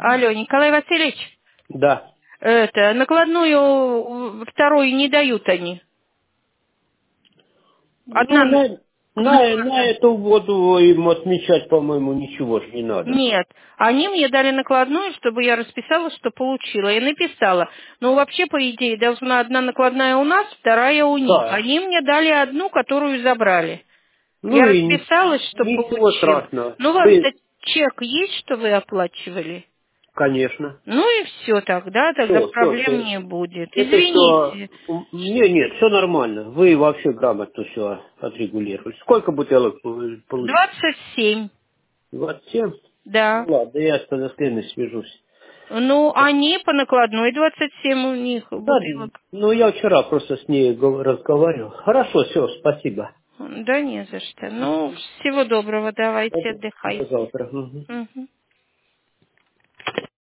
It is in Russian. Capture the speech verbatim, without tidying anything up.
Алло, Николай Васильевич, Да. это, накладную вторую не дают они. Ну, Одна на, на, на накладная. эту воду им отмечать, по-моему, ничего ж не надо. Нет, они мне дали накладную, чтобы я расписала, что получила. Я написала. Ну, вообще, по идее, должна одна накладная у нас, вторая у них. Да. Они мне дали одну, которую забрали. Ну Я и ни- расписалась, что ничего получила. страшного. Ну, у вас Вы, чек есть, что вы оплачивали? конечно. Ну и все тогда, тогда Все, все, проблем все. не будет. Это Извините. все... Нет, нет, все нормально. Вы вообще грамотно все отрегулировали. Сколько бутылок вы получили? двадцать семь, двадцать семь? Ну да. ладно, я тогда с Леной свяжусь. Ну, они по накладной двадцать семь у них Да, бутылок. ну я вчера просто с ней гов- разговаривал. Хорошо, все, спасибо. Да не за что. Ну, всего доброго, давайте, До до отдыхайте. завтра. Мгм. Мгм.